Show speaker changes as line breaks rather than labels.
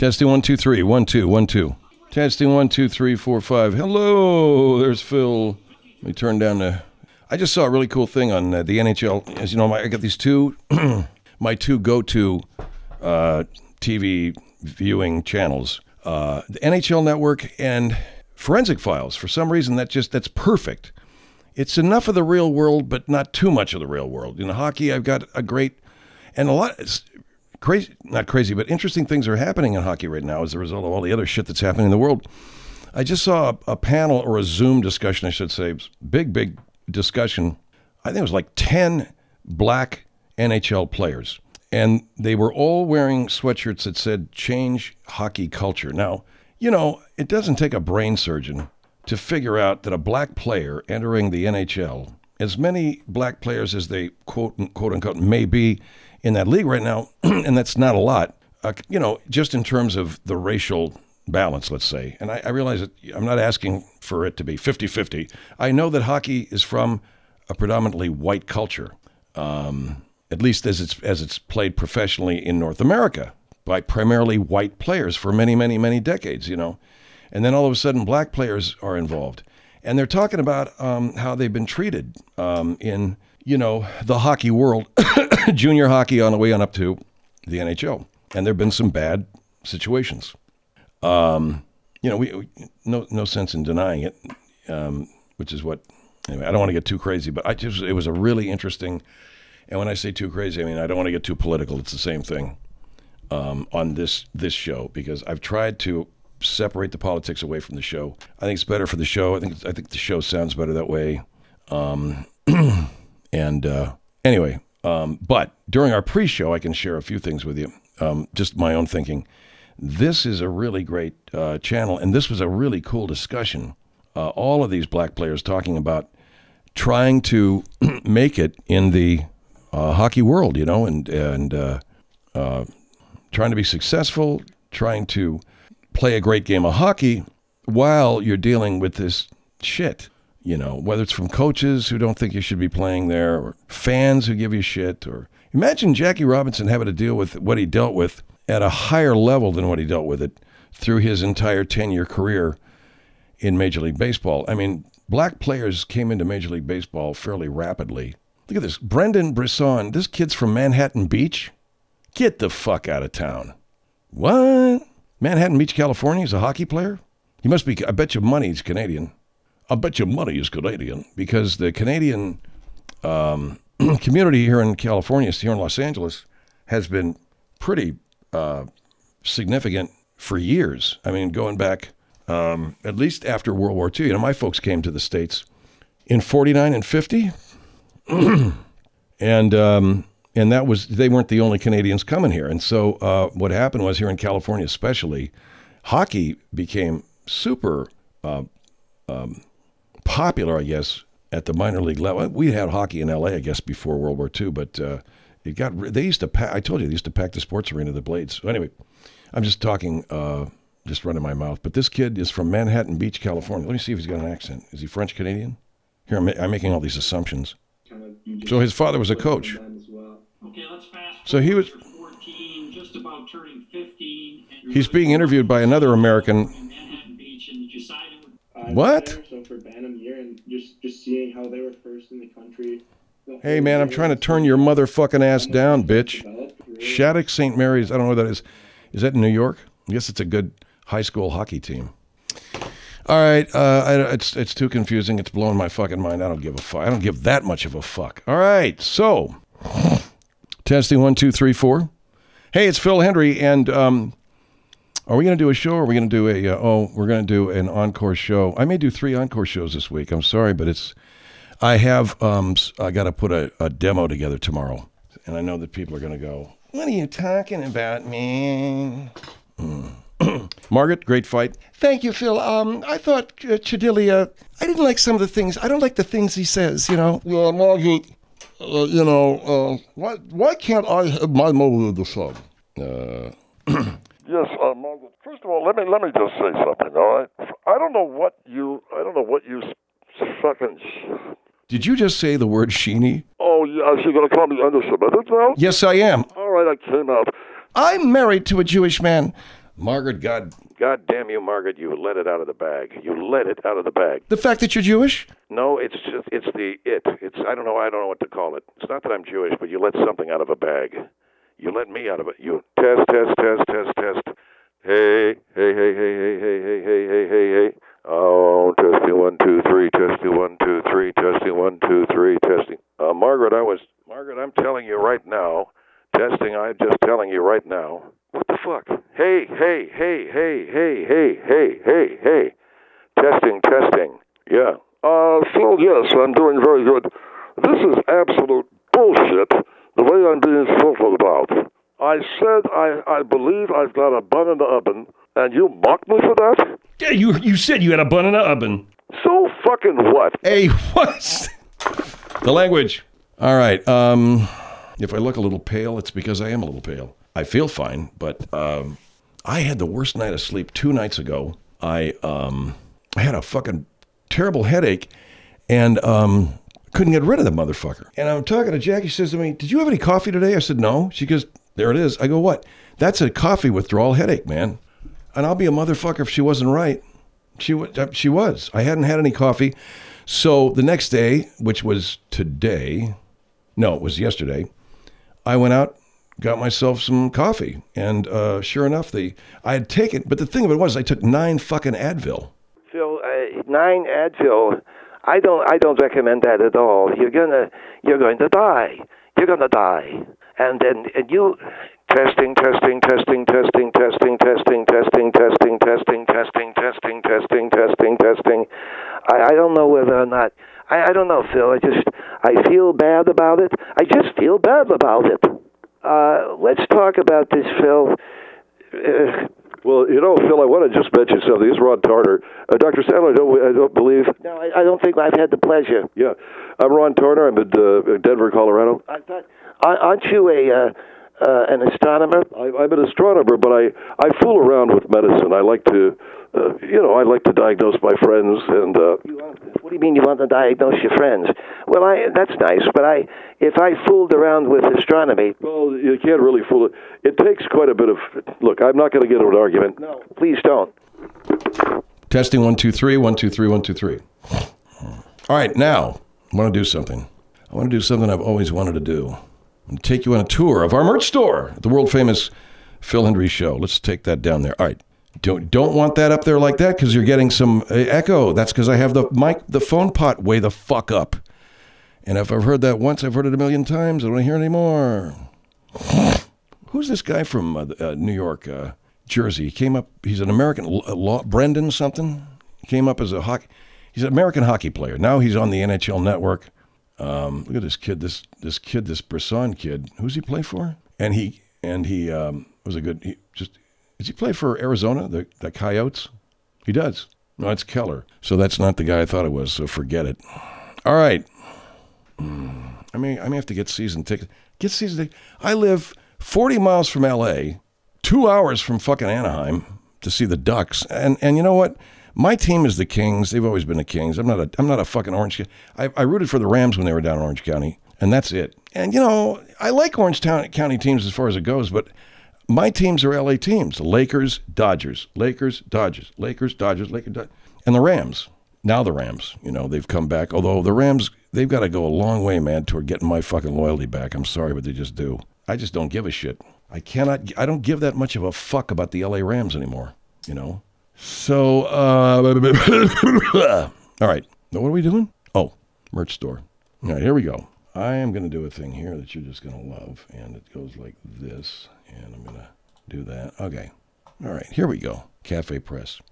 Testing 1, 2, 3. 1, 2, 1, 2. Testing 1, 2, 3, 4, 5. Hello, there's Phil. Let me turn down the... I just saw a really cool thing on the NHL. As you know, I got these two, my two go-to TV viewing channels. The NHL Network and Forensic Files. For some reason, that's perfect. It's enough of the real world, but not too much of the real world. In hockey, I've got a great... And a lot... It's crazy, not crazy, but interesting things are happening in hockey right now as a result of all the other shit that's happening in the world. I just saw a panel, or a Zoom discussion, I should say. Big discussion. I think it was like 10 black NHL players. And they were all wearing sweatshirts that said, change hockey culture. Now, you know, it doesn't take a brain surgeon to figure out that a black player entering the NHL, as many black players as they quote unquote may be in that league right now, and that's not a lot, you know, just in terms of the racial balance, let's say. And I realize that I'm not asking for it to be 50-50. I know that hockey is from a predominantly white culture, at least as it's played professionally in North America by primarily white players for many decades, you know. And then all of a sudden black players are involved. And they're talking about how they've been treated in, you know, the hockey world, junior hockey on the way on up to the NHL. And there have been some bad situations. You know, we no sense in denying it, which is what, anyway, I don't want to get too crazy, but it was a really interesting, and when I say too crazy, I mean, I don't want to get too political. It's the same thing on this show, because I've tried to separate the politics away from the show. I think it's better for the show. I think the show sounds better that way. Anyway, but during our pre-show, I can share a few things with you, just my own thinking. This is a really great channel, and this was a really cool discussion. All of these black players talking about trying to make it in the hockey world, you know, and trying to be successful, trying to play a great game of hockey while you're dealing with this shit, you know, whether it's from coaches who don't think you should be playing there, or fans who give you shit, or imagine Jackie Robinson having to deal with what he dealt with at a higher level than what he dealt with it through his entire 10-year career in Major League Baseball. I mean, black players came into Major League Baseball fairly rapidly. Look at this. Brendan Brisson, this kid's from Manhattan Beach. Get the fuck out of town. What? Manhattan Beach, California, he's a hockey player? He must be, I bet you money he's Canadian. I bet you money he's Canadian, because the Canadian community here in California, here in Los Angeles, has been pretty significant for years. I mean, going back at least after World War II. You know, my folks came to the States in 49 and 50. And that was, they weren't the only Canadians coming here. And so what happened was, here in California especially, hockey became super popular, I guess, at the minor league level. We had hockey in LA, I guess, before World War II, but they used to pack, I told you, they used to pack the sports arena, the Blades. So anyway, I'm just talking, just running my mouth. But this kid is from Manhattan Beach, California. Let me see if he's got an accent. Is he French Canadian? Here, I'm making all these assumptions. So his father was a coach.
Okay, let's fast.
So he was
14, just about turning 15.
He's being interviewed by another American. What?
So for Bantam year, and just seeing how they were first in the country.
Hey man, I'm trying to turn your motherfucking ass down, bitch. Shattuck St. Mary's, I don't know what that is. Is that in New York? I guess it's a good high school hockey team. All right, it's too confusing. It's blowing my fucking mind. I don't give a fuck. I don't give that much of a fuck. All right, so testing 1, 2, 3, 4. Hey, it's Phil Hendry, and are we going to do a show, or are we going to do we're going to do an encore show. I may do 3 encore shows this week. I'm sorry, but I got to put a demo together tomorrow, and I know that people are going to go, what are you talking about, man? Margaret, great fight. Thank you, Phil. I thought Chadilia, I didn't like some of the things. I don't like the things he says, you know.
Yeah, Margaret, why can't I have my moment of the sun? Yes, Margaret. First of all, let me just say something. All right, I don't know what you fucking.
Did you just say the word sheeny?
Oh yeah, you're gonna call me anti-Semitic now?
Yes, I am.
All right, I came out.
I'm married to a Jewish man. Margaret, God
damn you, Margaret, you let it out of the bag. You let it out of the bag.
the fact that you're Jewish?
No, it's I don't know what to call it. It's not that I'm Jewish, but you let something out of a bag. You let me out of it. You test. Hey. Oh, testing 1, 2, 3, testing 1, 2, 3, testing 1, 2, 3, testing. Margaret, I'm telling you right now. Testing, I'm just telling you right now. What the fuck? Hey. Testing. Yeah. Phil, yes, I'm doing very good. This is absolute bullshit, the way I'm being spoken about. I said I believe I've got a bun in the oven, and you mocked me for that?
Yeah, you said you had a bun in an oven.
So fucking what?
Hey, what? The language. All right. If I look a little pale, it's because I am a little pale. I feel fine, but I had the worst night of sleep 2 nights ago. I had a fucking terrible headache, and couldn't get rid of the motherfucker. And I'm talking to Jackie. She says to me, "Did you have any coffee today?" I said, "No." She goes, "There it is." I go, "What?" "That's a coffee withdrawal headache, man." And I'll be a motherfucker if she wasn't right. She was. I hadn't had any coffee. So the next day, which was today, no, it was yesterday, I went out, got myself some coffee. And sure enough, I had taken, but the thing of it was, I took 9 fucking Advil.
Phil, 9 Advil. I don't recommend that at all. You're going to die. You're going to die. And you testing. I don't know whether or not. I don't know, Phil. I feel bad about it. I just feel bad about it. Let's talk about this, Phil. Well, Phil, I want to just mention something. This is Ron Tarter. Dr. Sandler, I don't believe. No, I don't think I've had the pleasure. Yeah. I'm Ron Tarter. I'm in Denver, Colorado. I thought, aren't you an astronomer? I'm an astronomer, but I fool around with medicine. I like to, I like to diagnose my friends. And what do you mean you want to diagnose your friends? Well, that's nice, but if I fooled around with astronomy, well, you can't really fool it. It takes quite a bit of. Look, I'm not going to get into an argument. No, please don't.
Testing 1, 2, 3, 1, 2, 3, 1, 2, 3. All right, now I want to do something. I want to do something I've always wanted to do. I'm going to take you on a tour of our merch store at the world famous Phil Hendrie Show. Let's take that down there. All right. Don't want that up there like that because you're getting some echo. That's because I have the phone pot way the fuck up. And if I've heard that once, I've heard it a million times. I don't want to hear it anymore. Who's this guy from New York, Jersey? He came up. He's an American Brendan something. He came up as he's an American hockey player. Now he's on the NHL Network. Look at this kid. This Brisson kid. Who's he play for? And he was a good. Does he play for Arizona, the Coyotes? He does. No, it's Keller. So that's not the guy I thought it was, so forget it. All right. I may have to get season tickets. I live 40 miles from L.A., 2 hours from fucking Anaheim to see the Ducks. And you know what? My team is the Kings. They've always been the Kings. I'm not a fucking Orange County. I rooted for the Rams when they were down in Orange County, and that's it. And, I like Orange County teams as far as it goes, but my teams are LA teams. Lakers, Dodgers, Lakers, Dodgers, Lakers, Dodgers, Lakers, Dodgers. And the Rams. Now the Rams, they've come back. Although the Rams, they've got to go a long way, man, toward getting my fucking loyalty back. I'm sorry, but they just do. I just don't give a shit. I don't give that much of a fuck about the LA Rams anymore, So, all right. Now, what are we doing? Oh, merch store. All right, here we go. I am going to do a thing here that you're just going to love. And it goes like this. And I'm going to do that. Okay. All right, here we go. Cafe Press.